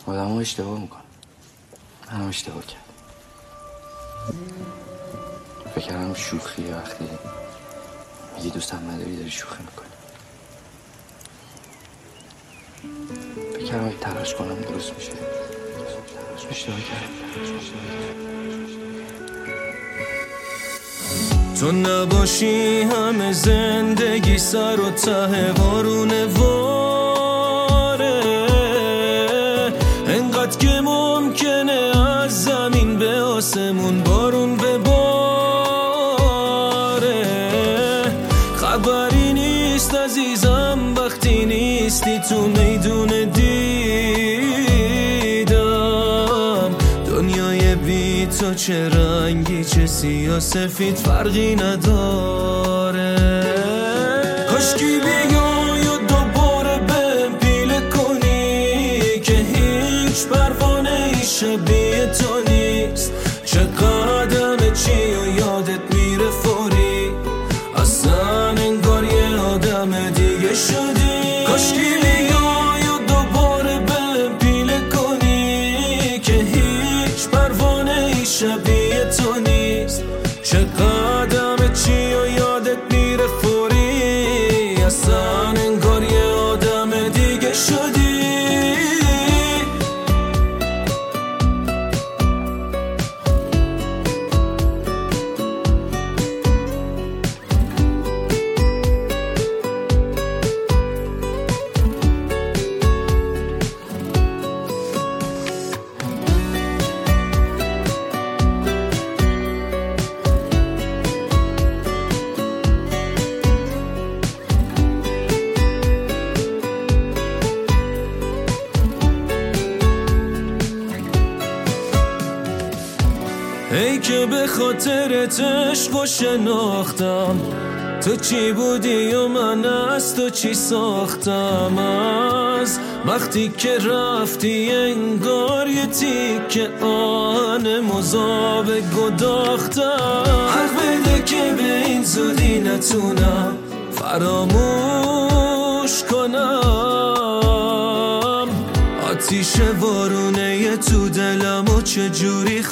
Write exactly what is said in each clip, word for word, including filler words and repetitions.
آدم ها اشتباه میکنه. منم اشتباه کردم. فکر کردم شوخیه وقتی میگی دوستم نداری داری شوخی میکنی. فکر کردم اگه تلاش کنم درست میشه. اشتباه کردم. تو نباشی همه زندگی سر و ته وارونه واره، انقدر که ممکنه از زمین به آسمون بارون بباره. خبری نیست عزیزم وقتی نیستی تو میدون دیدم. دنیای بی تو چه رنگی چه سیاه سفید فرقی نداره. کاشکی بیای و دوباره بهم پیله کنی که هیچ پروانه ای شبیه تو نیست. چه قدمه چی و یادت میره فوری، اصلا انگار یه آدم دیگه شدی. کاشکی بیای و دوباره بهم پیله کنی که هیچ پروانه ای شبیه تو نیست. چه قدمه چی و یادت میره فوری، اصلا انگار یه آدم دیگه شدی. ای که به خاطرت عشق و شناختم، تو چی بودی و من از تو چی ساختم. از وقتی که رفتی انگار یه تیکه آن مذاب گداختم. حق بده که به این زودی نتونم فراموش کنم. آتیش وارونه یه تو دلم و چجوری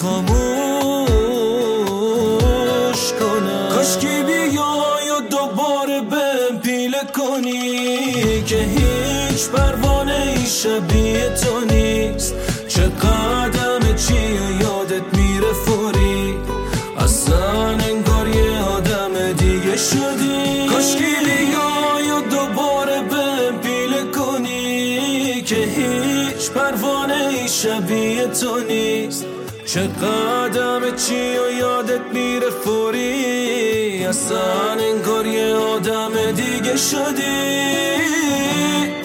خاموش کنم. کاشکی بیای و دوباره بهم پیله کنی که هیچ پروانه ای شبیه تو نیست. چه قدمه چی و یادت میره فوری، اصلا انگار یه آدم دیگه شدی. کاشکی بیای و دوباره بهم پیله کنی که هیچ پروانه ای شبیه تو نیست. چه قدمه چی و یادت میره فوری، اصلا انگار یه آدم دیگه شدی.